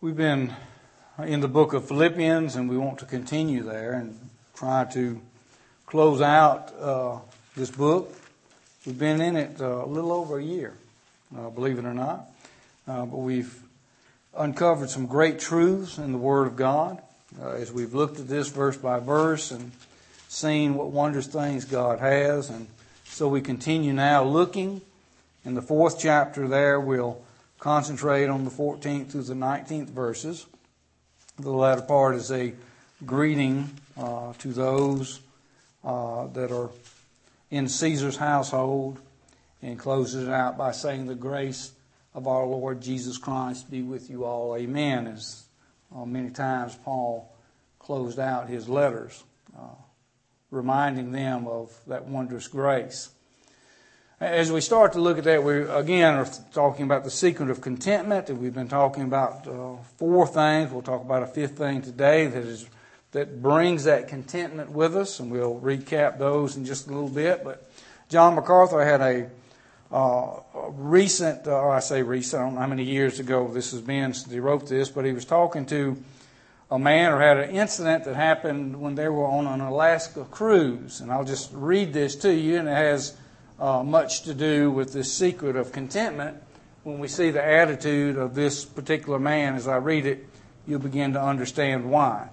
We've been in the book of Philippians, and we want to continue there and try to close out this book. We've been in it a little over a year, believe it or not. But we've uncovered some great truths in the Word of God as we've looked at this verse by verse and seen what wondrous things God has. And so we continue now looking. In the 4th chapter there, we'll concentrate on the 14th through the 19th verses. The latter part is a greeting to those that are in Caesar's household, and closes it out by saying, "The grace of our Lord Jesus Christ be with you all. Amen," as many times Paul closed out his letters, reminding them of that wondrous grace. As we start to look at that, we again are talking about the secret of contentment, and we've been talking about 4 things. We'll talk about a 5th thing today that brings that contentment with us, and we'll recap those in just a little bit. But John MacArthur had a recent, or I say recent, I don't know how many years ago this has been since he wrote this, but he was talking to a man, or had an incident that happened when they were on an Alaska cruise. And I'll just read this to you, and it has much to do with this secret of contentment. When we see the attitude of this particular man as I read it, you'll begin to understand why.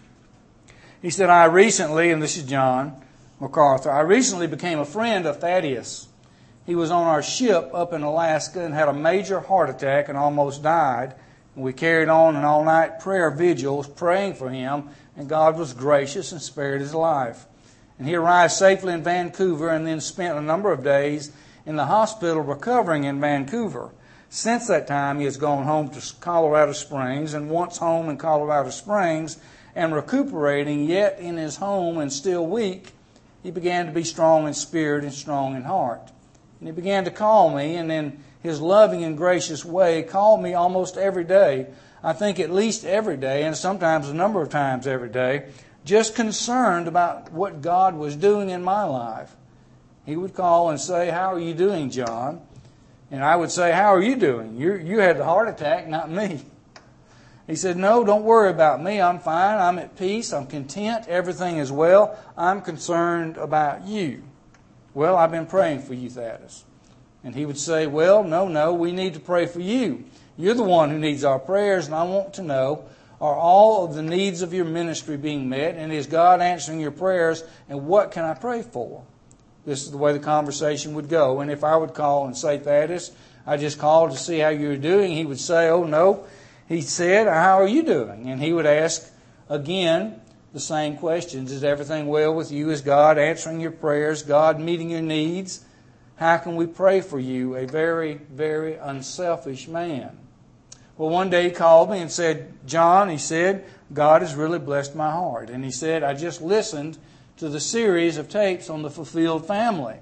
He said, "I recently," and this is John MacArthur, "I recently became a friend of Thaddeus. He was on our ship up in Alaska and had a major heart attack and almost died. And we carried on an all-night prayer vigils praying for him, and God was gracious and spared his life. And he arrived safely in Vancouver and then spent a number of days in the hospital recovering in Vancouver. Since that time, he has gone home to Colorado Springs, and once home in Colorado Springs and recuperating, yet in his home and still weak, he began to be strong in spirit and strong in heart. And he began to call me, and in his loving and gracious way called me almost every day, I think at least every day, and sometimes a number of times every day, just concerned about what God was doing in my life. He would call and say, 'How are you doing, John?' And I would say, 'How are you doing? You had the heart attack, not me.' He said, 'No, don't worry about me. I'm fine. I'm at peace. I'm content. Everything is well. I'm concerned about you.' 'Well, I've been praying for you, Thaddeus.' And he would say, 'Well, no, we need to pray for you. You're the one who needs our prayers, and I want to know, are all of the needs of your ministry being met? And is God answering your prayers? And what can I pray for?' This is the way the conversation would go. And if I would call and say, 'Thaddeus, I just called to see how you were doing,' he would say, 'Oh, no.' He said, 'How are you doing?' And he would ask again the same questions. 'Is everything well with you? Is God answering your prayers? God meeting your needs? How can we pray for you?' A very, very unselfish man. Well, one day he called me and said, 'John,' he said, 'God has really blessed my heart.' And he said, 'I just listened to the series of tapes on the fulfilled family.'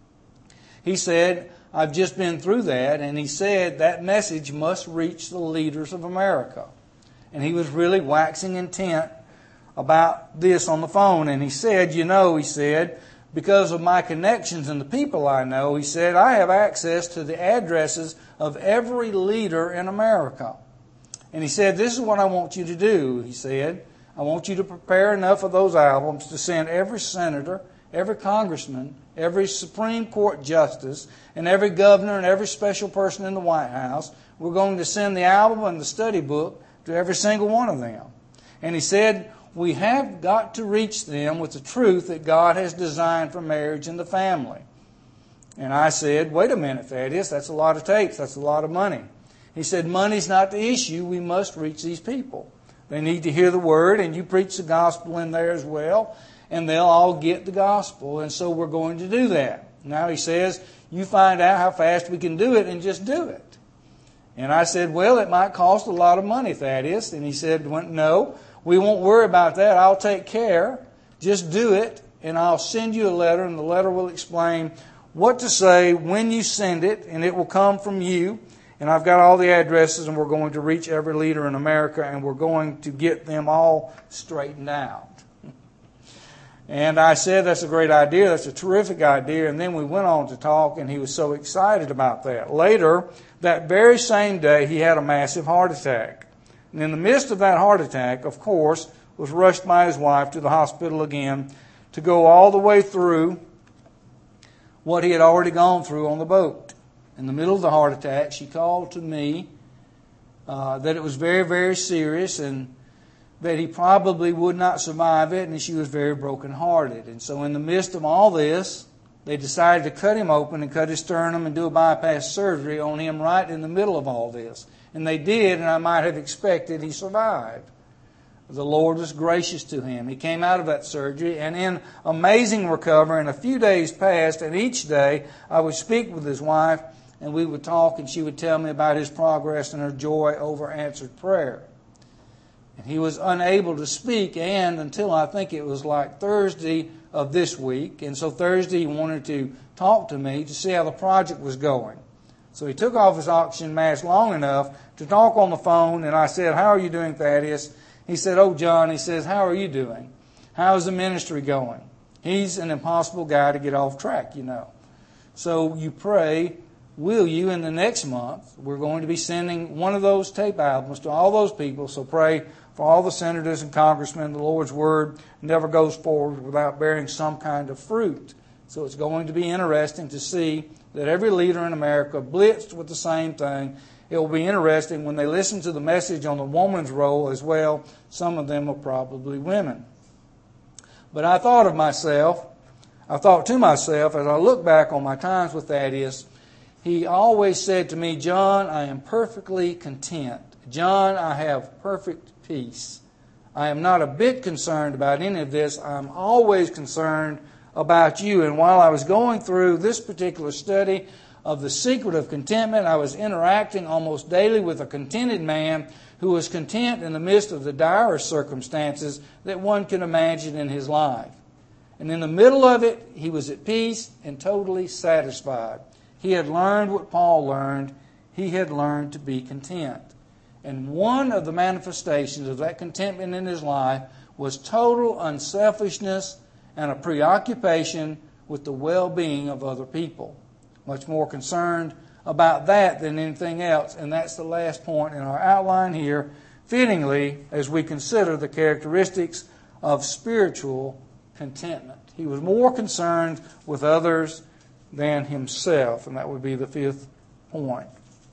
He said, 'I've just been through that.' And he said, 'That message must reach the leaders of America.' And he was really waxing intent about this on the phone. And he said, 'He said, because of my connections and the people I know,' he said, 'I have access to the addresses of every leader in America.' And he said, 'This is what I want you to do,' he said. 'I want you to prepare enough of those albums to send every senator, every congressman, every Supreme Court justice, and every governor and every special person in the White House. We're going to send the album and the study book to every single one of them.' And he said, 'We have got to reach them with the truth that God has designed for marriage and the family.' And I said, 'Wait a minute, Thaddeus, that's a lot of tapes. That's a lot of money.' He said, 'Money's not the issue. We must reach these people. They need to hear the word, and you preach the gospel in there as well, and they'll all get the gospel. And so we're going to do that.' Now he says, 'You find out how fast we can do it and just do it.' And I said, 'Well, it might cost a lot of money, Thaddeus.' And he said, 'No, we won't worry about that. I'll take care. Just do it, and I'll send you a letter, and the letter will explain what to say when you send it, and it will come from you. And I've got all the addresses, and we're going to reach every leader in America, and we're going to get them all straightened out.' And I said, 'That's a great idea. That's a terrific idea.' And then we went on to talk, and he was so excited about that. Later, that very same day, he had a massive heart attack. And in the midst of that heart attack, of course, was rushed by his wife to the hospital again to go all the way through what he had already gone through on the boat. In the middle of the heart attack, she called to me that it was very, very serious and that he probably would not survive it, and she was very brokenhearted. And so in the midst of all this, they decided to cut him open and cut his sternum and do a bypass surgery on him right in the middle of all this. And they did, and I might have expected he survived. The Lord was gracious to him. He came out of that surgery, and in amazing recovery, and a few days passed, and each day I would speak with his wife, and we would talk, and she would tell me about his progress and her joy over answered prayer. And he was unable to speak, and until I think it was like Thursday of this week. And so Thursday he wanted to talk to me to see how the project was going. So he took off his oxygen mask long enough to talk on the phone, and I said, "How are you doing, Thaddeus?" He said, "Oh, John," he says, "how are you doing? How's the ministry going?" He's an impossible guy to get off track, you know. So you pray, will you, in the next month, we're going to be sending one of those tape albums to all those people, so pray for all the senators and congressmen. The Lord's Word never goes forward without bearing some kind of fruit. So it's going to be interesting to see that every leader in America blitzed with the same thing. It will be interesting when they listen to the message on the woman's role as well. Some of them are probably women. But I thought to myself, as I look back on my times with Thaddeus, he always said to me, "John, I am perfectly content. John, I have perfect peace. I am not a bit concerned about any of this. I'm always concerned about you." And while I was going through this particular study of the secret of contentment, I was interacting almost daily with a contented man who was content in the midst of the direst circumstances that one can imagine in his life. And in the middle of it, he was at peace and totally satisfied. He had learned what Paul learned. He had learned to be content. And one of the manifestations of that contentment in his life was total unselfishness and a preoccupation with the well-being of other people. Much more concerned about that than anything else. And that's the last point in our outline here, fittingly, as we consider the characteristics of spiritual contentment. He was more concerned with others than himself, and that would be the fifth point.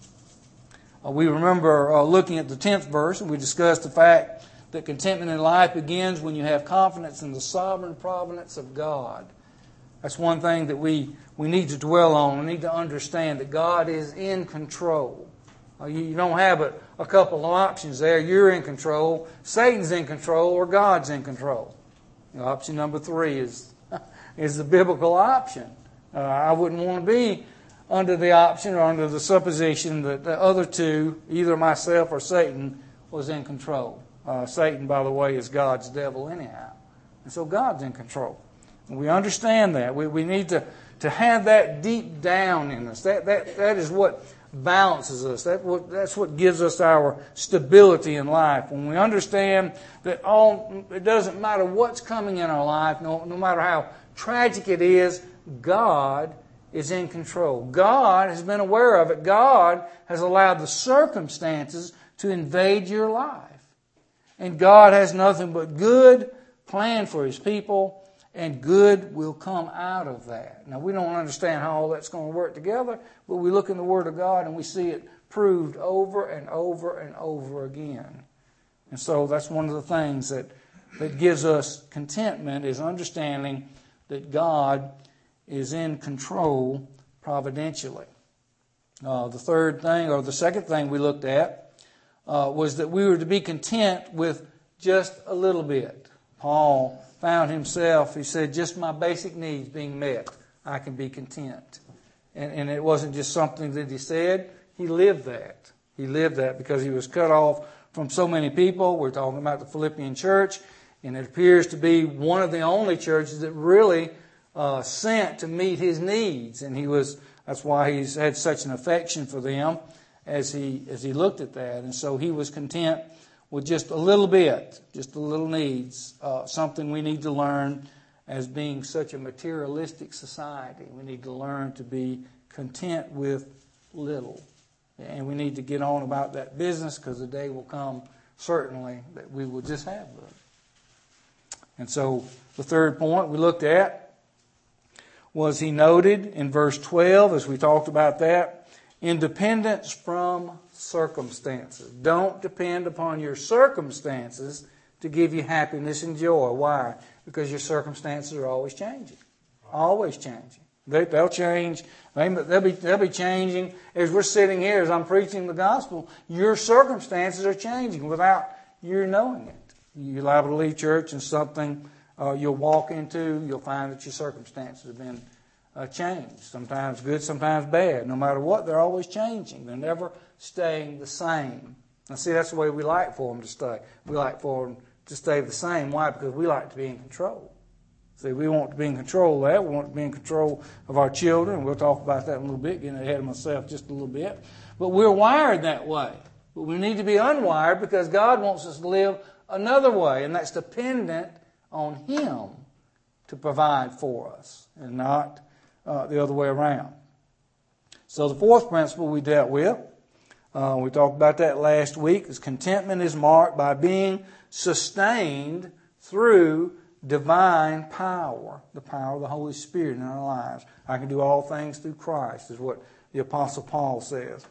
We remember looking at the 10th verse, and we discussed the fact that contentment in life begins when you have confidence in the sovereign providence of God. That's one thing that we need to dwell on. We need to understand that God is in control. You don't have a couple of options there. You're in control, Satan's in control, or God's in control. Option number 3 is the biblical option. I wouldn't want to be under the option or under the supposition that the other two, either myself or Satan, was in control. Satan, by the way, is God's devil anyhow. And so God's in control. And we understand that. We need to have that deep down in us. That is what balances us. That's what gives us our stability in life. When we understand that it doesn't matter what's coming in our life, no matter how tragic it is, God is in control. God has been aware of it. God has allowed the circumstances to invade your life. And God has nothing but good planned for His people, and good will come out of that. Now, we don't understand how all that's going to work together, but we look in the Word of God and we see it proved over and over and over again. And so that's one of the things that gives us contentment, is understanding that God is in control providentially. The second thing we looked at was that we were to be content with just a little bit. Paul found himself, he said, just my basic needs being met, I can be content. And it wasn't just something that he said, he lived that. He lived that because he was cut off from so many people. We're talking about the Philippian church, and it appears to be one of the only churches that really sent to meet his needs. And that's why he's had such an affection for them as he looked at that. And so he was content with just a little bit, just a little needs, something we need to learn as being such a materialistic society. We need to learn to be content with little. And we need to get on about that business, because the day will come certainly that we will just have love. And so the third point we looked at was he noted in verse 12, as we talked about that, independence from circumstances. Don't depend upon your circumstances to give you happiness and joy. Why? Because your circumstances are always changing. Always changing. They'll change. They'll be changing. As we're sitting here, as I'm preaching the gospel, your circumstances are changing without you knowing it. You're liable to leave church and something you'll walk into, you'll find that your circumstances have been changed. Sometimes good, sometimes bad. No matter what, they're always changing. They're never staying the same. Now see, that's the way we like for them to stay. We like for them to stay the same. Why? Because we like to be in control. See, we want to be in control of that. We want to be in control of our children. We'll talk about that in a little bit, getting ahead of myself just a little bit. But we're wired that way. But we need to be unwired because God wants us to live another way, and that's dependent on Him to provide for us and not the other way around. So the fourth principle we dealt with, we talked about that last week, is contentment is marked by being sustained through divine power, the power of the Holy Spirit in our lives. I can do all things through Christ, is what the Apostle Paul says.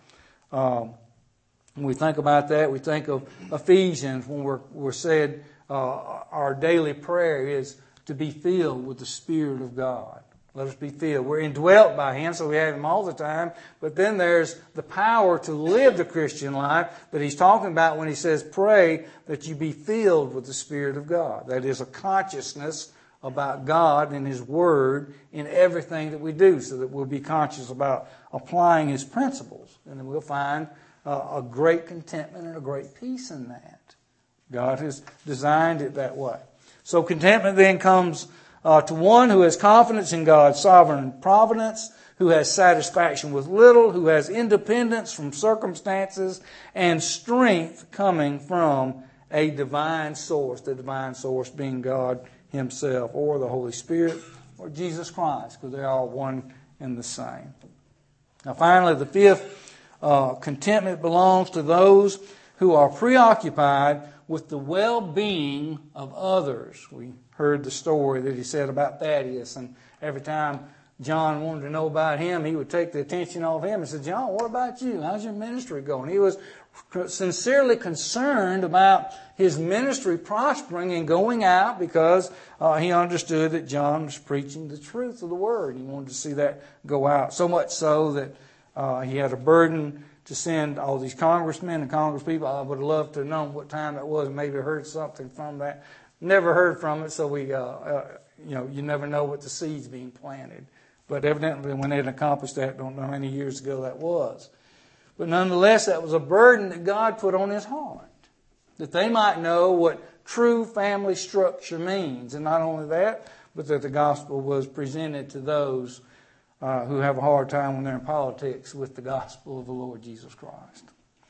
When we think about that, we think of Ephesians when we're said our daily prayer is to be filled with the Spirit of God. Let us be filled. We're indwelt by Him, so we have Him all the time. But then there's the power to live the Christian life that he's talking about when he says, pray that you be filled with the Spirit of God. That is a consciousness about God and His Word in everything that we do, so that we'll be conscious about applying His principles. And then we'll find a great contentment and a great peace in that. God has designed it that way. So contentment then comes to one who has confidence in God's sovereign providence, who has satisfaction with little, who has independence from circumstances, and strength coming from a divine source, the divine source being God Himself, or the Holy Spirit, or Jesus Christ, because they're all one and the same. Now finally, the fifth, contentment belongs to those who are preoccupied with the well-being of others. We heard the story that he said about Thaddeus, and every time John wanted to know about him, he would take the attention off him and say, John, what about you? How's your ministry going? He was sincerely concerned about his ministry prospering and going out because he understood that John was preaching the truth of the Word. He wanted to see that go out, so much so that he had a burden to send all these congressmen and congresspeople. I would have loved to have known what time it was, maybe heard something from that. Never heard from it, so you never know what the seed's being planted. But evidently when they'd accomplished that, don't know how many years ago that was. But nonetheless, that was a burden that God put on his heart, that they might know what true family structure means. And not only that, but that the gospel was presented to those who have a hard time when they're in politics with the gospel of the Lord Jesus Christ.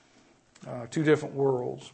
Two different worlds.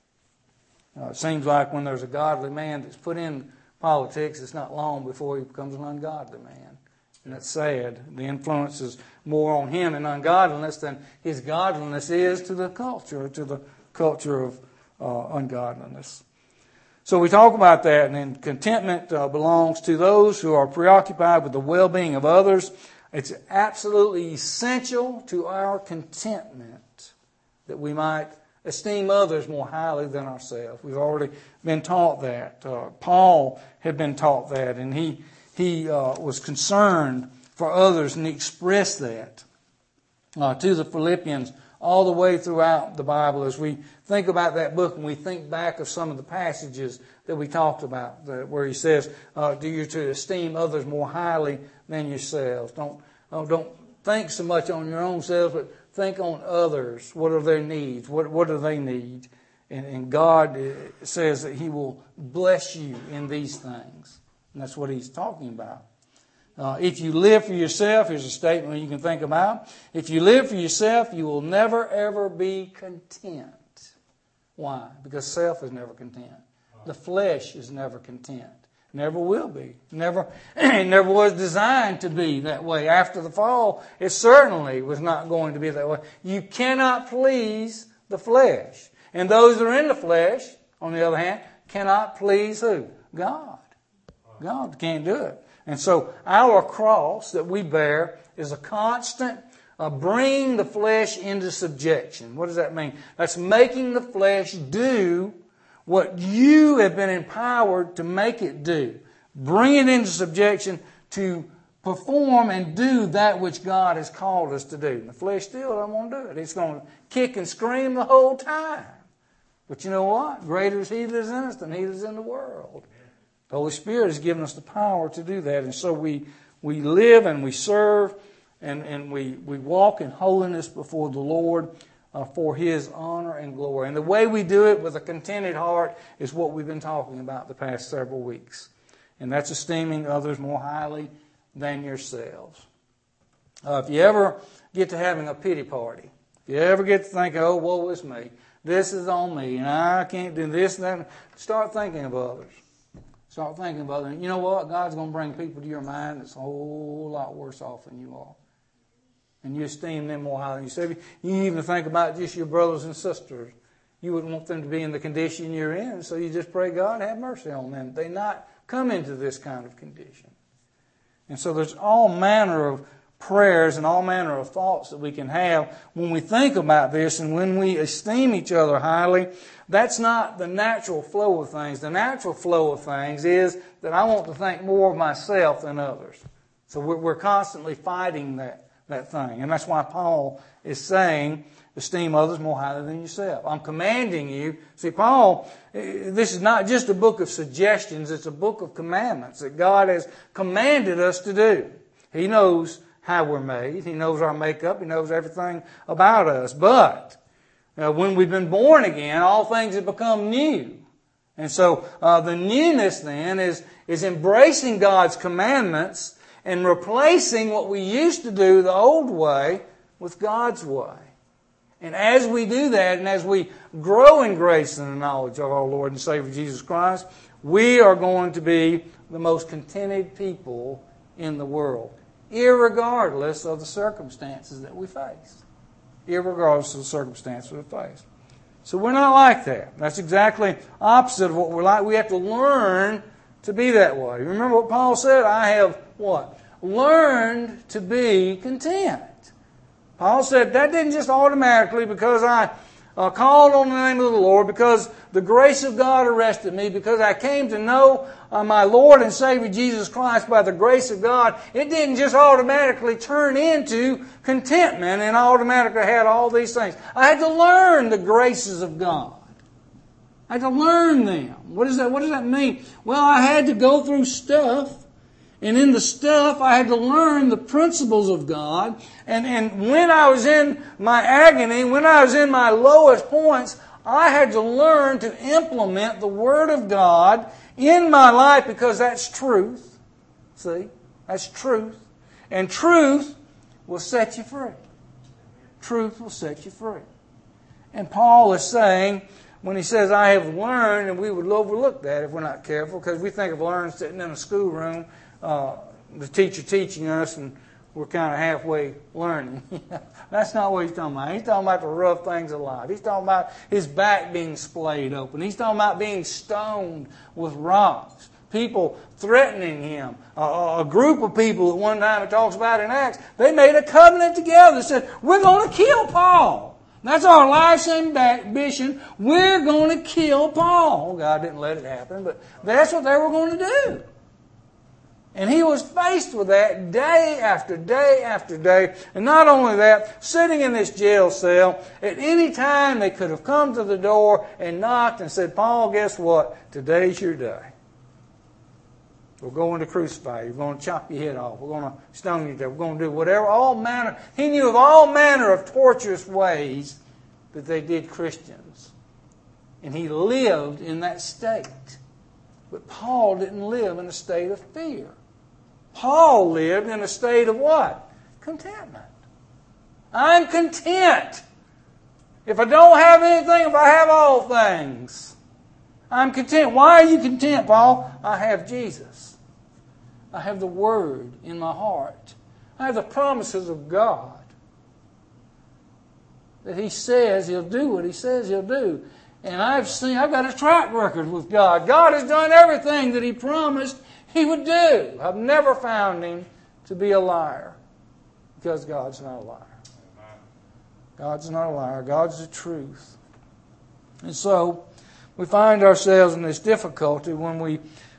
It seems like when there's a godly man that's put in politics, it's not long before he becomes an ungodly man. And that's sad. The influence is more on him in ungodliness than his godliness is to the culture of ungodliness. So we talk about that, and then contentment belongs to those who are preoccupied with the well-being of others. It's absolutely essential to our contentment that we might esteem others more highly than ourselves. We've already been taught that. Paul had been taught that, and he was concerned for others, and he expressed that to the Philippians all the way throughout the Bible. As we think about that book and we think back of some of the passages that we talked about, where he says, do you to esteem others more highly than yourselves. Don't think so much on your own selves, but think on others. What are their needs? What do they need? And God says that He will bless you in these things. And that's what He's talking about. If you live for yourself, here's a statement you can think about. If you live for yourself, you will never, ever be content. Why? Because self is never content. The flesh is never content. Never will be. It never was designed to be that way. After the fall, it certainly was not going to be that way. You cannot please the flesh. And those that are in the flesh, on the other hand, cannot please who? God. God can't do it. And so our cross that we bear is a constant bringing the flesh into subjection. What does that mean? That's making the flesh do what you have been empowered to make it do. Bring it into subjection to perform and do that which God has called us to do. The flesh still don't want to do it. It's going to kick and scream the whole time. But you know what? Greater is He that is in us than he that is in the world. The Holy Spirit has given us the power to do that. And so we live and we serve and we walk in holiness before the Lord for His honor and glory. And the way we do it with a contented heart is what we've been talking about the past several weeks. And that's esteeming others more highly than yourselves. If you ever get to having a pity party, if you ever get to think, oh, woe is me, this is on me, and I can't do this and that, start thinking of others. Start thinking about it. You know what? God's going to bring people to your mind that's a whole lot worse off than you are. And you esteem them more highly than yourself. You even think about just your brothers and sisters. You wouldn't want them to be in the condition you're in, so you just pray, God, have mercy on them. They not come into this kind of condition. And so there's all manner of prayers and all manner of thoughts that we can have when we think about this and when we esteem each other highly. That's not the natural flow of things. The natural flow of things is that I want to think more of myself than others. So we're constantly fighting that thing. And that's why Paul is saying, esteem others more highly than yourself. I'm commanding you. See, Paul, this is not just a book of suggestions. It's a book of commandments that God has commanded us to do. He knows how we're made. He knows our makeup. He knows everything about us. But when we've been born again, all things have become new. And so the newness then is embracing God's commandments and replacing what we used to do the old way with God's way. And as we do that, and as we grow in grace and the knowledge of our Lord and Savior Jesus Christ, we are going to be the most contented people in the world, irregardless of the circumstances that we face. Irregardless of the circumstances we face. So we're not like that. That's exactly opposite of what we're like. We have to learn to be that way. Remember what Paul said? I have what? Learned to be content. Paul said that didn't just automatically because I called on the name of the Lord, because the grace of God arrested me, because I came to know my Lord and Savior Jesus Christ by the grace of God. It didn't just automatically turn into contentment and I automatically had all these things. I had to learn the graces of God. I had to learn them. What does that mean? Well, I had to go through stuff. And in the stuff, I had to learn the principles of God. And when I was in my agony, when I was in my lowest points, I had to learn to implement the Word of God in my life, because that's truth. See? That's truth. And truth will set you free. Truth will set you free. And Paul is saying, when he says, I have learned, and we would overlook that if we're not careful, because we think of learning sitting in a schoolroom, the teacher teaching us, and we're kind of halfway learning. That's not what he's talking about. He's talking about the rough things of life. He's talking about his back being splayed open. He's talking about being stoned with rocks. People threatening him. A group of people at one time, it talks about in Acts, they made a covenant together and said, we're going to kill Paul. That's our life's ambition. We're going to kill Paul. God didn't let it happen, but that's what they were going to do. And he was faced with that day after day after day. And not only that, sitting in this jail cell, at any time they could have come to the door and knocked and said, Paul, guess what? Today's your day. We're going to crucify you. We're going to chop your head off. We're going to stone you to death. We're going to do whatever, all manner. He knew of all manner of torturous ways that they did Christians. And he lived in that state. But Paul didn't live in a state of fear. Paul lived in a state of what? Contentment. I'm content. If I don't have anything, if I have all things, I'm content. Why are you content, Paul? I have Jesus. I have the Word in my heart. I have the promises of God. That He says He'll do what He says He'll do. And I've got a track record with God. God has done everything that He promised He would do. I've never found Him to be a liar, because God's not a liar. God's not a liar. God's the truth. And so we find ourselves in this difficulty when we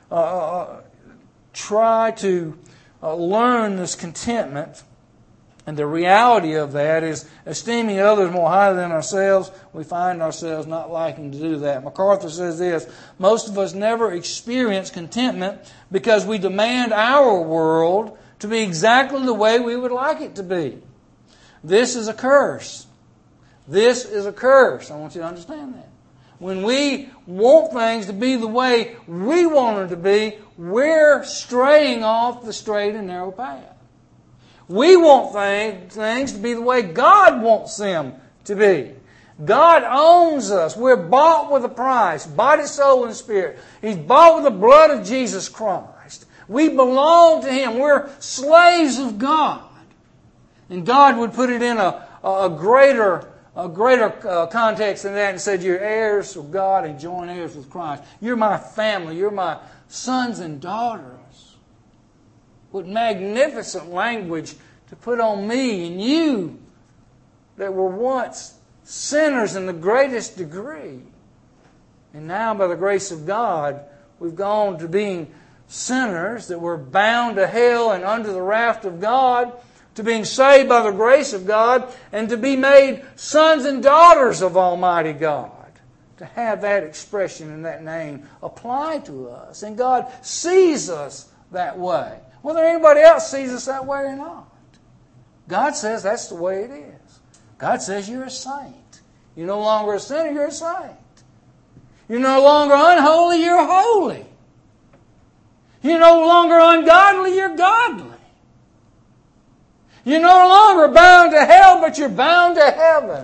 try to learn this contentment. And the reality of that is esteeming others more highly than ourselves. We find ourselves not liking to do that. MacArthur says this: most of us never experience contentment because we demand our world to be exactly the way we would like it to be. This is a curse. This is a curse. I want you to understand that. When we want things to be the way we want them to be, we're straying off the straight and narrow path. We want things to be the way God wants them to be. God owns us. We're bought with a price, body, soul, and spirit. He's bought with the blood of Jesus Christ. We belong to Him. We're slaves of God. And God would put it in a greater context than that and said, you're heirs of God and joint heirs with Christ. You're my family. You're my sons and daughters. What magnificent language to put on me and you that were once sinners in the greatest degree. And now, by the grace of God, we've gone to being sinners that were bound to hell and under the wrath of God, to being saved by the grace of God, and to be made sons and daughters of Almighty God. To have that expression and that name apply to us. And God sees us that way. Whether anybody else sees us that way or not. God says that's the way it is. God says you're a saint. You're no longer a sinner, you're a saint. You're no longer unholy, you're holy. You're no longer ungodly, you're godly. You're no longer bound to hell, but you're bound to heaven.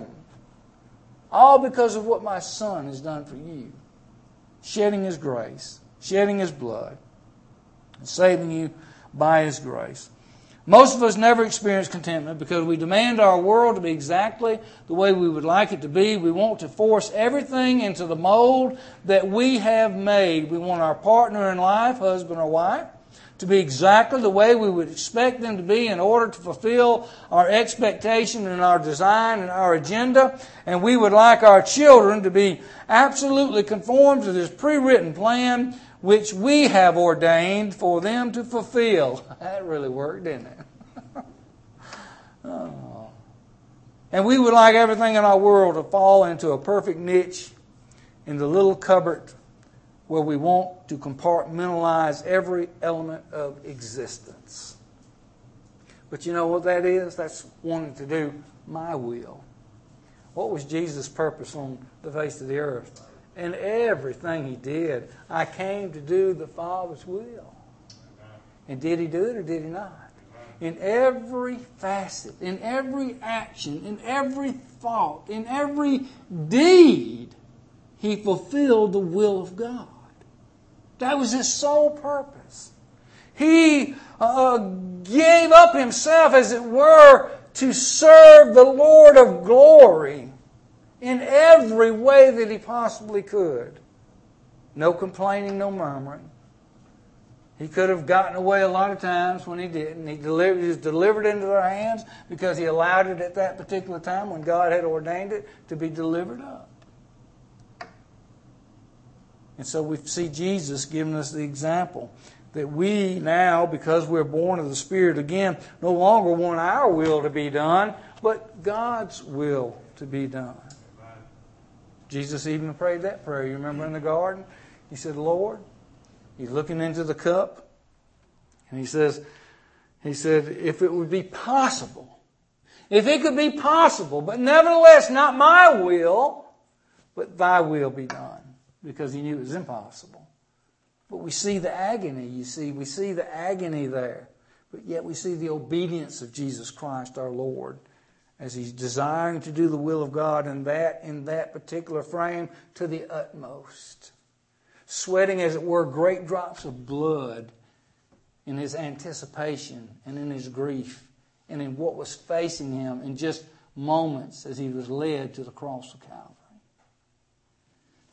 All because of what my Son has done for you. Shedding His grace, shedding His blood, and saving you by His grace. Most of us never experience contentment because we demand our world to be exactly the way we would like it to be. We want to force everything into the mold that we have made. We want our partner in life, husband or wife, to be exactly the way we would expect them to be in order to fulfill our expectation and our design and our agenda. And we would like our children to be absolutely conformed to this pre-written plan which we have ordained for them to fulfill. That really worked, didn't it? Oh. And we would like everything in our world to fall into a perfect niche in the little cupboard where we want to compartmentalize every element of existence. But you know what that is? That's wanting to do my will. What was Jesus' purpose on the face of the earth? In everything He did, I came to do the Father's will. And did He do it or did He not? In every facet, in every action, in every thought, in every deed, He fulfilled the will of God. That was His sole purpose. He gave up Himself, as it were, to serve the Lord of glory in every way that He possibly could. No complaining, no murmuring. He could have gotten away a lot of times when He didn't. He was delivered into their hands because He allowed it at that particular time when God had ordained it to be delivered up. And so we see Jesus giving us the example that we now, because we're born of the Spirit again, no longer want our will to be done, but God's will to be done. Jesus even prayed that prayer. You remember in the garden? He said, Lord, He's looking into the cup, and He said, if it would be possible, if it could be possible, but nevertheless not my will, but Thy will be done. Because He knew it was impossible. But we see the agony, you see. We see the agony there. But yet we see the obedience of Jesus Christ our Lord as He's desiring to do the will of God in that particular frame to the utmost. Sweating, as it were, great drops of blood in His anticipation and in His grief and in what was facing Him in just moments as He was led to the cross of Calvary.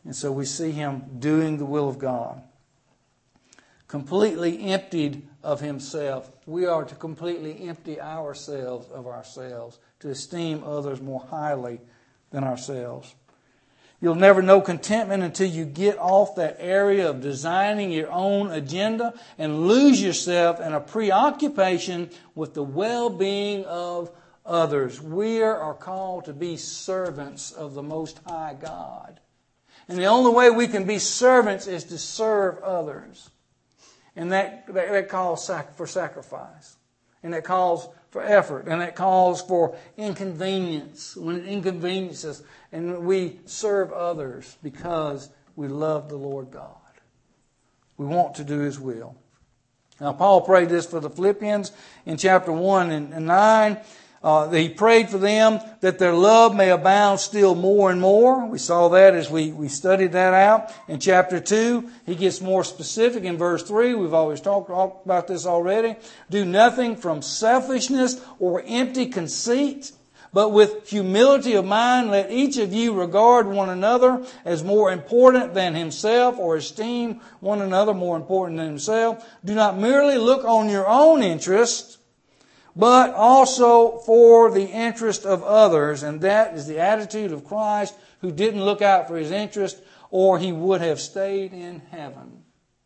And so we see him doing the will of God. Completely emptied of himself. We are to completely empty ourselves of ourselves, to esteem others more highly than ourselves. You'll never know contentment until you get off that area of designing your own agenda and lose yourself in a preoccupation with the well-being of others. We are called to be servants of the Most High God. And the only way we can be servants is to serve others. And that calls for sacrifice. And that calls for effort. And that calls for inconvenience. When it inconveniences, and we serve others because we love the Lord God. We want to do His will. Now, Paul prayed this for the Philippians in chapter 1 and 9. He prayed for them that their love may abound still more and more. We saw that as we studied that out. In chapter 2, he gets more specific in verse 3. We've always talked about this already. Do nothing from selfishness or empty conceit, but with humility of mind let each of you regard one another as more important than himself, or esteem one another more important than himself. Do not merely look on your own interests, but also for the interest of others. And that is the attitude of Christ, who didn't look out for His interest, or He would have stayed in heaven.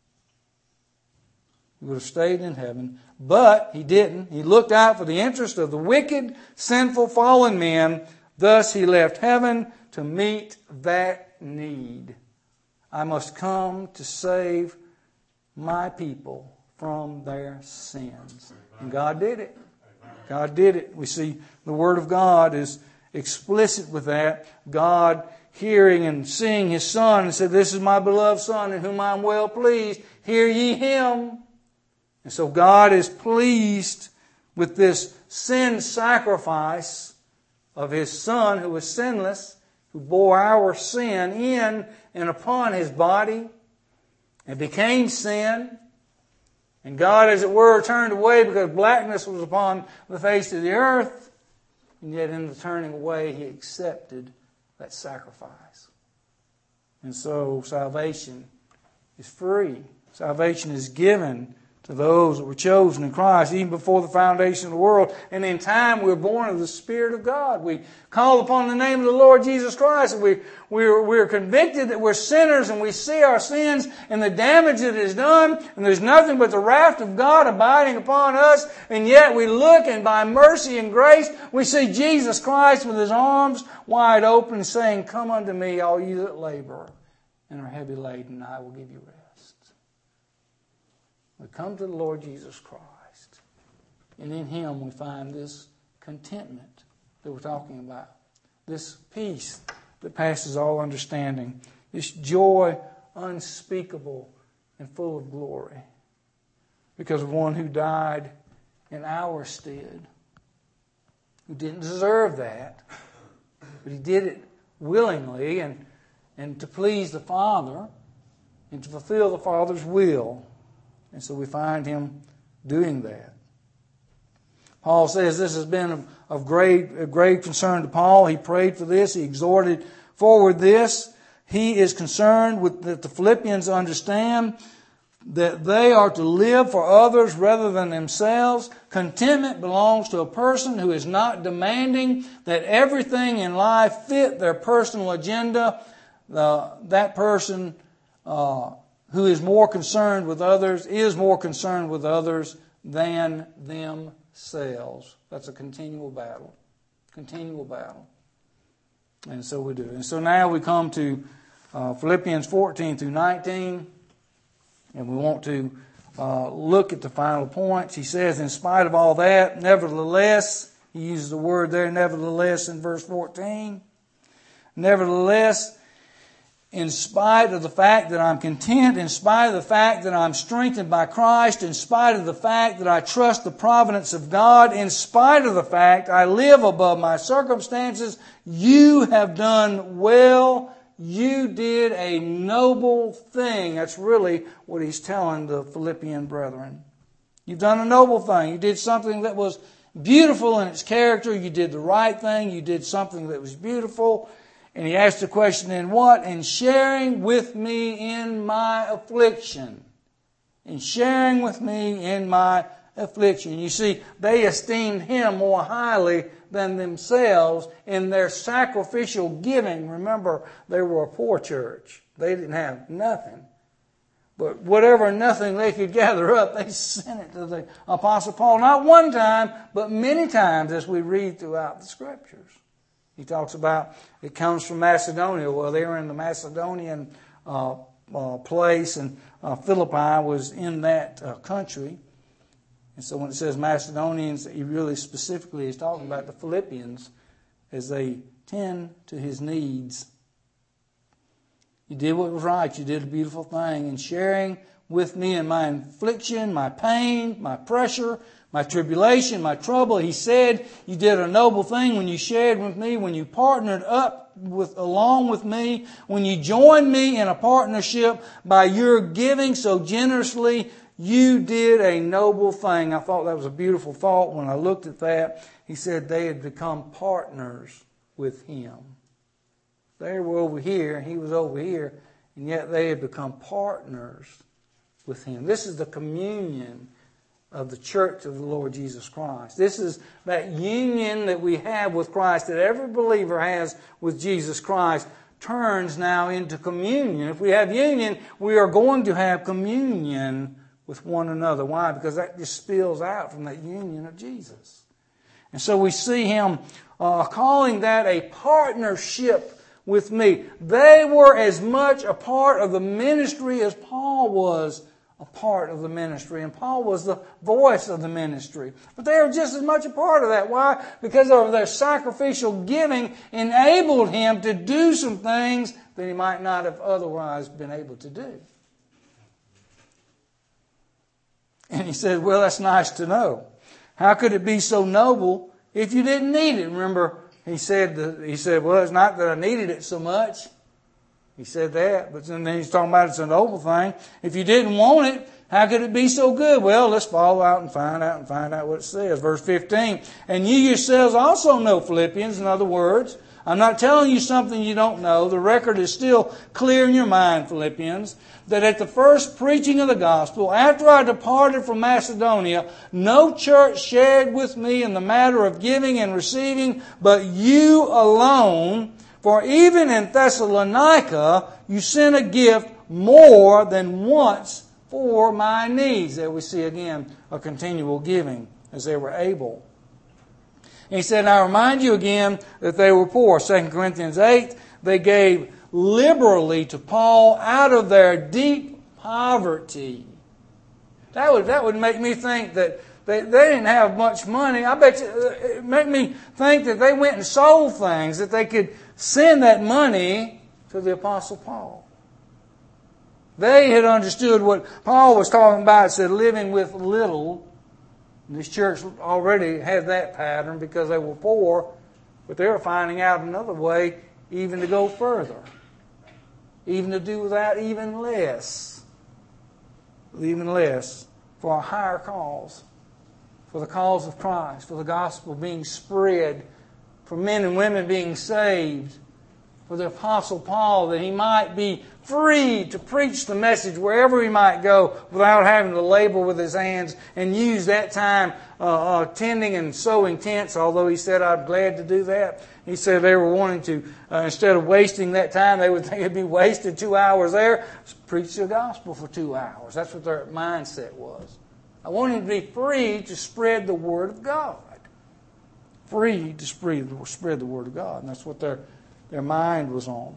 He would have stayed in heaven, but He didn't. He looked out for the interest of the wicked, sinful, fallen men. Thus He left heaven to meet that need. I must come to save my people from their sins. And God did it. God did it. We see the Word of God is explicit with that. God hearing and seeing His Son and said, "This is my beloved Son in whom I am well pleased. Hear ye Him." And so God is pleased with this sin sacrifice of His Son, who was sinless, who bore our sin in and upon His body and became sin. And God, as it were, turned away because blackness was upon the face of the earth. And yet in the turning away, He accepted that sacrifice. And so salvation is free. Salvation is given to those that were chosen in Christ, even before the foundation of the world. And in time, we're born of the Spirit of God. We call upon the name of the Lord Jesus Christ. And we're convicted that we're sinners, and we see our sins and the damage that is done. And there's nothing but the wrath of God abiding upon us. And yet we look, and by mercy and grace, we see Jesus Christ with His arms wide open, saying, "Come unto me, all you that labor and are heavy laden, and I will give you rest." We come to the Lord Jesus Christ, and in Him we find this contentment that we're talking about, this peace that passes all understanding, this joy unspeakable and full of glory, because of one who died in our stead, who didn't deserve that, but He did it willingly and to please the Father and to fulfill the Father's will. And so we find Him doing that. Paul says this has been of great concern to Paul. He prayed for this. He exhorted forward this. He is concerned with that the Philippians understand that they are to live for others rather than themselves. Contentment belongs to a person who is not demanding that everything in life fit their personal agenda. That person who is more concerned with others is more concerned with others than themselves. That's a continual battle. Continual battle. And so we do. And so now we come to Philippians 14 through 19. And we want to look at the final points. He says, in spite of all that, nevertheless, he uses the word there, nevertheless, in verse 14. Nevertheless, in spite of the fact that I'm content, in spite of the fact that I'm strengthened by Christ, in spite of the fact that I trust the providence of God, in spite of the fact I live above my circumstances, you have done well. You did a noble thing. That's really what he's telling the Philippian brethren. You've done a noble thing. You did something that was beautiful in its character. You did the right thing. You did something that was beautiful. And he asked the question, in what? In sharing with me in my affliction. In sharing with me in my affliction. You see, they esteemed him more highly than themselves in their sacrificial giving. Remember, they were a poor church. They didn't have nothing. But whatever nothing they could gather up, they sent it to the Apostle Paul. Not one time, but many times as we read throughout the Scriptures. He talks about it comes from Macedonia. Well, they were in the Macedonian place, and Philippi was in that country. And so when it says Macedonians, he really specifically is talking about the Philippians as they tend to his needs. You did what was right. You did a beautiful thing in sharing with me in my affliction, my pain, my pressure, my tribulation, my trouble. He said, you did a noble thing when you shared with me, when you partnered up along with me, when you joined me in a partnership by your giving so generously. You did a noble thing. I thought that was a beautiful thought when I looked at that. He said they had become partners with him. They were over here, he was over here, and yet they had become partners with him. This is the communion of the church of the Lord Jesus Christ. This is that union that we have with Christ, that every believer has with Jesus Christ, turns now into communion. If we have union, we are going to have communion with one another. Why? Because that just spills out from that union of Jesus. And so we see him calling that a partnership with me. They were as much a part of the ministry as Paul was a part of the ministry. And Paul was the voice of the ministry. But they are just as much a part of that. Why? Because of their sacrificial giving enabled him to do some things that he might not have otherwise been able to do. And he said, well, that's nice to know. How could it be so noble if you didn't need it? Remember, he said, well, it's not that I needed it so much. He said that, but then he's talking about it's a noble thing. If you didn't want it, how could it be so good? Well, let's follow out and find out what it says. Verse 15, and you yourselves also know, Philippians, in other words, I'm not telling you something you don't know. The record is still clear in your mind, Philippians, that at the first preaching of the gospel, after I departed from Macedonia, no church shared with me in the matter of giving and receiving, but you alone. For even in Thessalonica, you sent a gift more than once for my needs. There we see again a continual giving as they were able. And he said, I remind you again that they were poor. 2 Corinthians 8, they gave liberally to Paul out of their deep poverty. That would make me think that they didn't have much money. I bet you, it made me think that they went and sold things, that they could send that money to the Apostle Paul. They had understood what Paul was talking about. It said living with little. This church already had that pattern because they were poor, but they were finding out another way even to go further. Even to do without even less. Even less for a higher cause. For the cause of Christ. For the gospel being spread. For men and women being saved. For the Apostle Paul, that he might be free to preach the message wherever he might go without having to labor with his hands and use that time tending and sowing tents, although he said, I'm glad to do that. He said they were wanting to, instead of wasting that time, they would think it'd be wasted 2 hours there, preach the gospel for 2 hours. That's what their mindset was. I want him to be free to spread the Word of God. Free to spread the Word of God. And that's what their mind was on.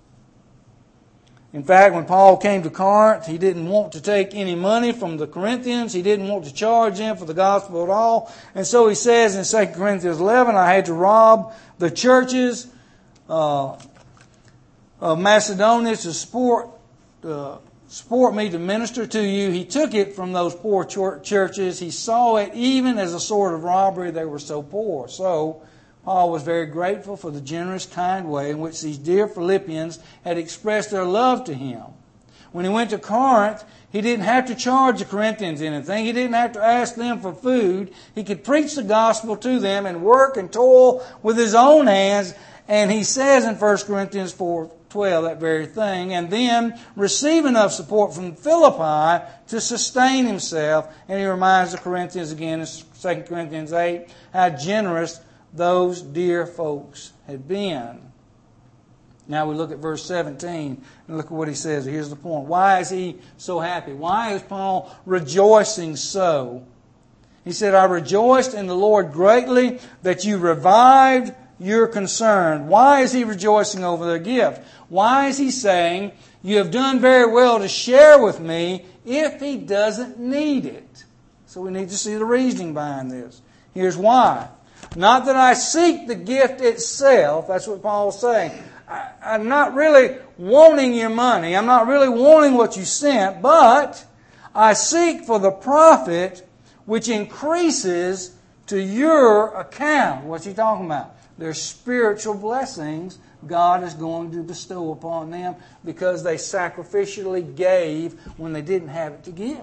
In fact, when Paul came to Corinth, he didn't want to take any money from the Corinthians. He didn't want to charge them for the gospel at all. And so he says in 2 Corinthians 11, I had to rob the churches of Macedonia to support me to minister to you. He took it from those poor churches. He saw it even as a sort of robbery. They were so poor. So Paul was very grateful for the generous, kind way in which these dear Philippians had expressed their love to him. When he went to Corinth, he didn't have to charge the Corinthians anything. He didn't have to ask them for food. He could preach the gospel to them and work and toil with his own hands And he says in 1 Corinthians 4:12 that very thing, and then receive enough support from Philippi to sustain himself. And he reminds the Corinthians again in 2 Corinthians 8 how generous those dear folks had been. Now we look at verse 17 and look at what he says. Here's the point. Why is he so happy? Why is Paul rejoicing so? He said, I rejoiced in the Lord greatly that you revived your concern. Why is he rejoicing over their gift? Why is he saying, you have done very well to share with me if he doesn't need it? So we need to see the reasoning behind this. Here's why. Not that I seek the gift itself. That's what Paul's saying. I'm not really wanting your money. I'm not really wanting what you sent, but I seek for the profit which increases to your account. What's he talking about? There's spiritual blessings God is going to bestow upon them because they sacrificially gave when they didn't have it to give.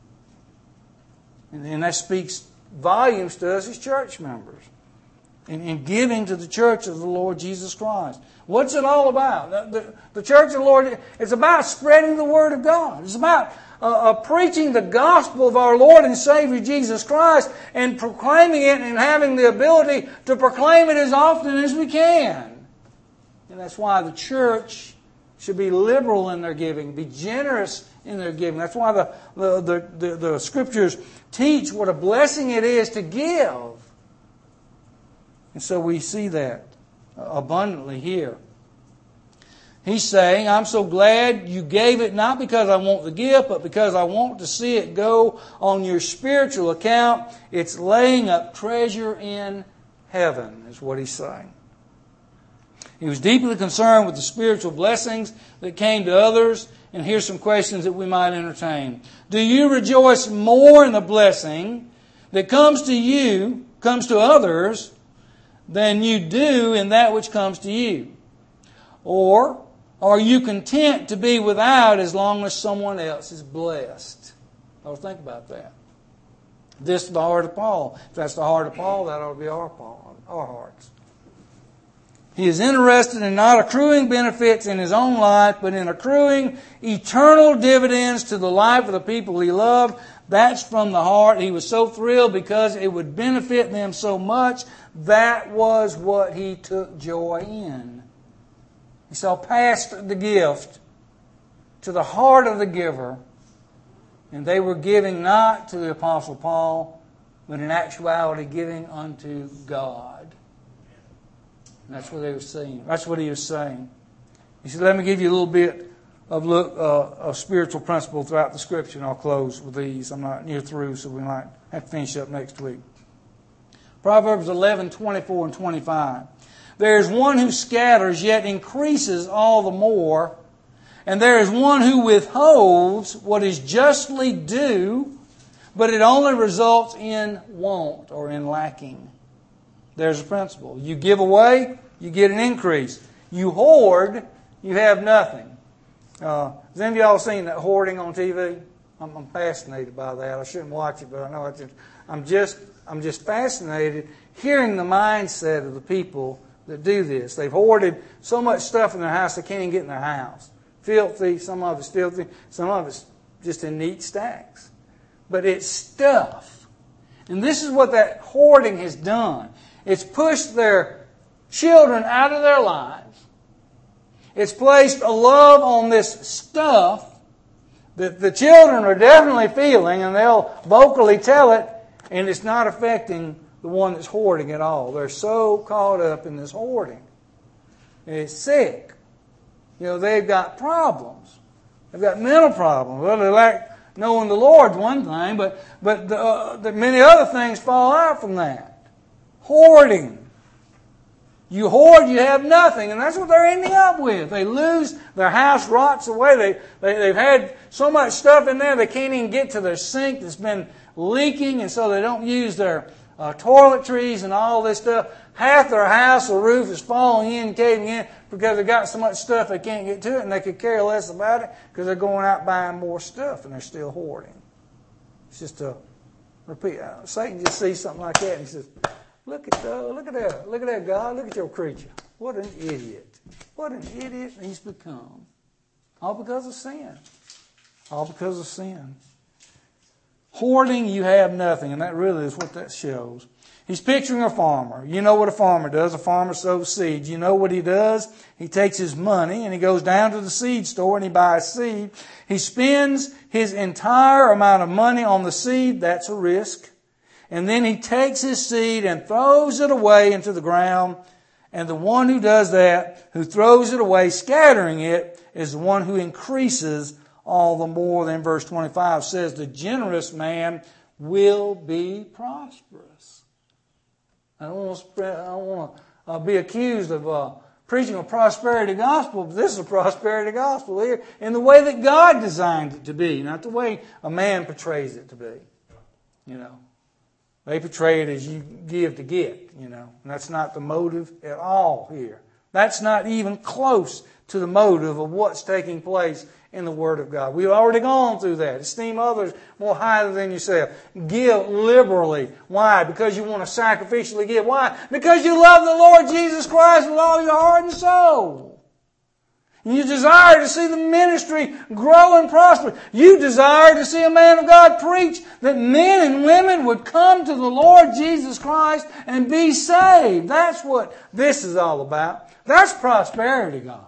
And that speaks volumes to us as church members. In giving to the church of the Lord Jesus Christ. What's it all about? The church of the Lord, it's about spreading the Word of God. It's about preaching the gospel of our Lord and Savior Jesus Christ and proclaiming it and having the ability to proclaim it as often as we can. And that's why the church should be liberal in their giving, be generous in their giving. That's why the Scriptures teach what a blessing it is to give. And so we see that abundantly here. He's saying, I'm so glad you gave it, not because I want the gift, but because I want to see it go on your spiritual account. It's laying up treasure in heaven, is what he's saying. He was deeply concerned with the spiritual blessings that came to others. And here's some questions that we might entertain. Do you rejoice more in the blessing that comes to others, than you do in that which comes to you? Or are you content to be without as long as someone else is blessed? I'll think about that. This is the heart of Paul. If that's the heart of Paul, that ought to be our hearts. He is interested in not accruing benefits in his own life, but in accruing eternal dividends to the life of the people he loved. That's from the heart. He was so thrilled because it would benefit them so much. That was what he took joy in. He saw past the gift to the heart of the giver. And they were giving not to the Apostle Paul, but in actuality giving unto God. And that's what they were seeing. That's what he was saying. He said, let me give you a little bit of spiritual principle throughout the Scripture, and I'll close with these. I'm not near through, so we might have to finish up next week. Proverbs 11:24 and 25. There is one who scatters, yet increases all the more. And there is one who withholds what is justly due, but it only results in want or in lacking. There's a principle. You give away, you get an increase. You hoard, you have nothing. Has any of y'all seen that hoarding on TV? I'm fascinated by that. I shouldn't watch it, but I know I'm just fascinated hearing the mindset of the people that do this. They've hoarded so much stuff in their house they can't even get in their house. Filthy, some of it's filthy, some of it's just in neat stacks. But it's stuff. And this is what that hoarding has done. It's pushed their children out of their lives. It's placed a love on this stuff that the children are definitely feeling, and they'll vocally tell it, and it's not affecting the one that's hoarding at all. They're so caught up in this hoarding. And it's sick. You know, they've got problems. They've got mental problems. Well, they lack knowing the Lord's one thing, but the many other things fall out from that. Hoarding. You hoard, you have nothing, and that's what they're ending up with. They lose, their house rots away. They've had so much stuff in there they can't even get to their sink that's been leaking, and so they don't use their toiletries and all this stuff. Half their house, the roof is falling in, caving in, because they've got so much stuff they can't get to it, and they could care less about it because they're going out buying more stuff, and they're still hoarding. It's just a repeat. Satan just sees something like that, and he says, Look at that, God. Look at your creature. What an idiot. What an idiot he's become. All because of sin. All because of sin. Hoarding, you have nothing. And that really is what that shows. He's picturing a farmer. You know what a farmer does. A farmer sows seeds. You know what he does? He takes his money and he goes down to the seed store and he buys seed. He spends his entire amount of money on the seed. That's a risk. And then he takes his seed and throws it away into the ground. And the one who does that, who throws it away, scattering it, is the one who increases all the more. Then verse 25 says, the generous man will be prosperous. I don't want to be accused of preaching a prosperity gospel, but this is a prosperity gospel here in the way that God designed it to be, not the way a man portrays it to be. You know, they portray it as you give to get, you know, and that's not the motive at all here. That's not even close to the motive of what's taking place in the Word of God. We've already gone through that. Esteem others more highly than yourself. Give liberally. Why? Because you want to sacrificially give. Why? Because you love the Lord Jesus Christ with all your heart and soul. And you desire to see the ministry grow and prosper. You desire to see a man of God preach that men and women would come to the Lord Jesus Christ and be saved. That's what this is all about. That's prosperity gospel.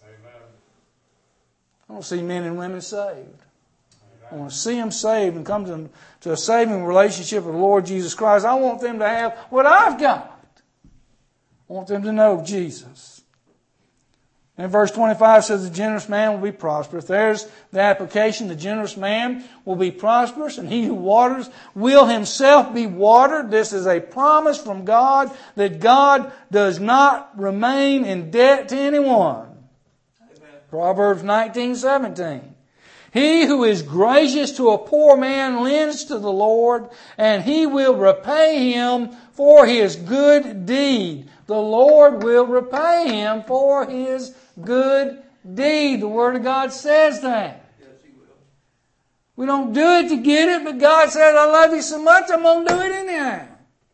I want to see men and women saved. I want to see them saved and come to a saving relationship with the Lord Jesus Christ. I want them to have what I've got. I want them to know Jesus. And verse 25 says the generous man will be prosperous. There's the application. The generous man will be prosperous, and he who waters will himself be watered. This is a promise from God that God does not remain in debt to anyone. Proverbs 19:17. He who is gracious to a poor man lends to the Lord, and He will repay him for his good deed. The Lord will repay him for his good deed. The Word of God says that. Yes, He will. We don't do it to get it, but God said, I love you so much, I'm going to do it anyhow.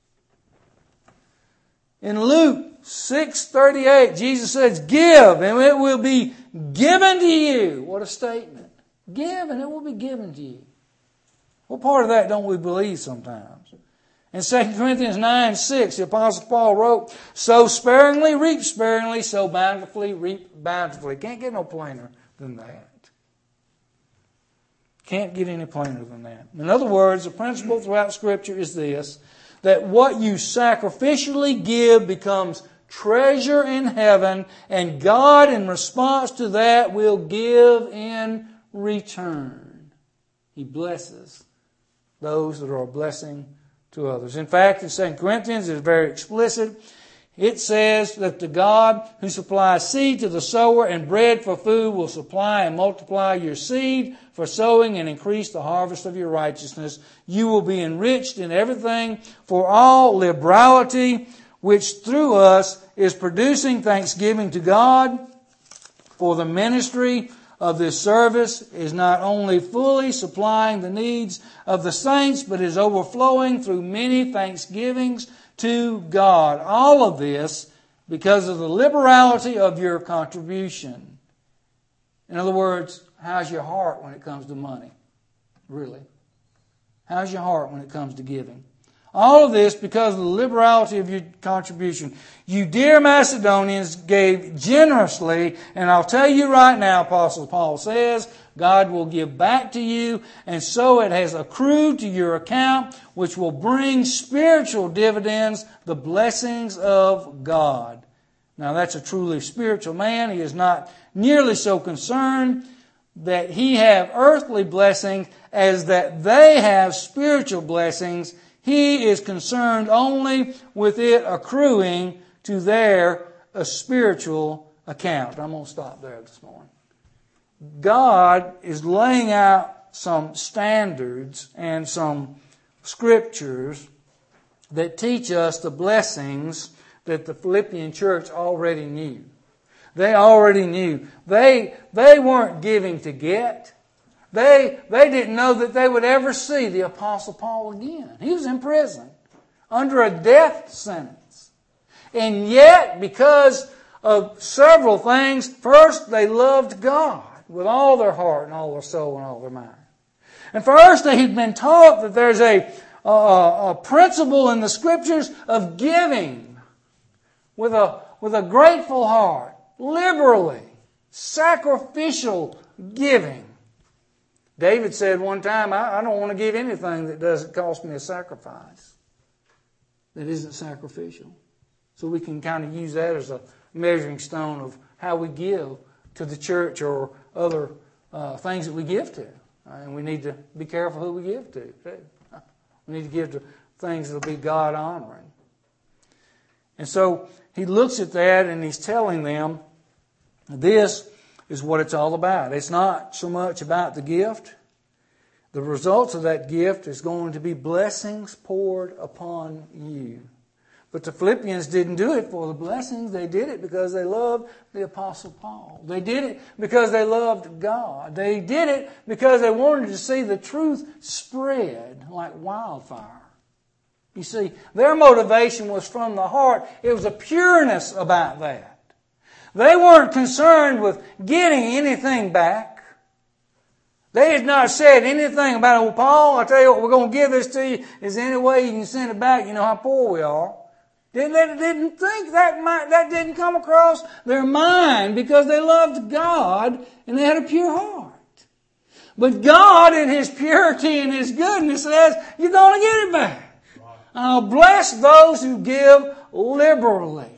In Luke 6:38, Jesus says, give, and it will be given to you. What a statement. Give, and it will be given to you. What part of that don't we believe sometimes? In 2 Corinthians 9:6, the Apostle Paul wrote, sow sparingly, reap sparingly, sow bountifully, reap bountifully. Can't get no plainer than that. Can't get any plainer than that. In other words, the principle throughout Scripture is this, that what you sacrificially give becomes treasure in heaven, and God, in response to that, will give in return. He blesses those that are a blessing to others. In fact, in 2 Corinthians, it is very explicit. It says that the God who supplies seed to the sower and bread for food will supply and multiply your seed for sowing and increase the harvest of your righteousness. You will be enriched in everything for all liberality, which through us is producing thanksgiving to God. For the ministry of this service is not only fully supplying the needs of the saints, but is overflowing through many thanksgivings to God. All of this because of the liberality of your contribution. In other words, how's your heart when it comes to money? Really? How's your heart when it comes to giving? All of this because of the liberality of your contribution. You dear Macedonians gave generously, and I'll tell you right now, Apostle Paul says, God will give back to you, and so it has accrued to your account, which will bring spiritual dividends, the blessings of God. Now that's a truly spiritual man. He is not nearly so concerned that he have earthly blessings as that they have spiritual blessings. He is concerned only with it accruing to their spiritual account. I'm going to stop there this morning. God is laying out some standards and some scriptures that teach us the blessings that the Philippian church already knew. They already knew. They weren't giving to get. They didn't know that they would ever see the Apostle Paul again. He was in prison under a death sentence. And yet, because of several things. First, they loved God with all their heart and all their soul and all their mind. And first, they had been taught that there's a principle in the Scriptures of giving with a grateful heart, liberally, sacrificial giving. David said one time, I don't want to give anything that doesn't cost me a sacrifice, that isn't sacrificial. So we can kind of use that as a measuring stone of how we give to the church or other things that we give to. And we need to be careful who we give to, too. We need to give to things that will be God-honoring. And so he looks at that and he's telling them, this is what it's all about. It's not so much about the gift. The results of that gift is going to be blessings poured upon you. But the Philippians didn't do it for the blessings. They did it because they loved the Apostle Paul. They did it because they loved God. They did it because they wanted to see the truth spread like wildfire. You see, their motivation was from the heart. It was a pureness about that. They weren't concerned with getting anything back. They had not said anything about, well, Paul, I'll tell you what, we're going to give this to you. Is there any way you can send it back? You know how poor we are. They didn't think that didn't come across their mind because they loved God and they had a pure heart. But God in His purity and His goodness says, you're going to get it back. I'll bless those who give liberally.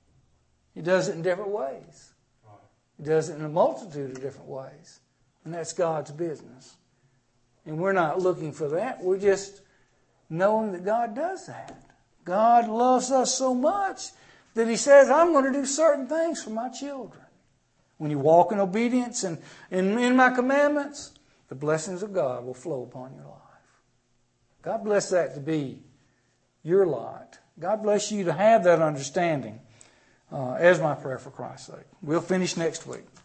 He does it in different ways. He does it in a multitude of different ways. And that's God's business. And we're not looking for that. We're just knowing that God does that. God loves us so much that He says, I'm going to do certain things for my children. When you walk in obedience and in my commandments, the blessings of God will flow upon your life. God bless that to be your lot. God bless you to have that understanding as my prayer for Christ's sake. We'll finish next week.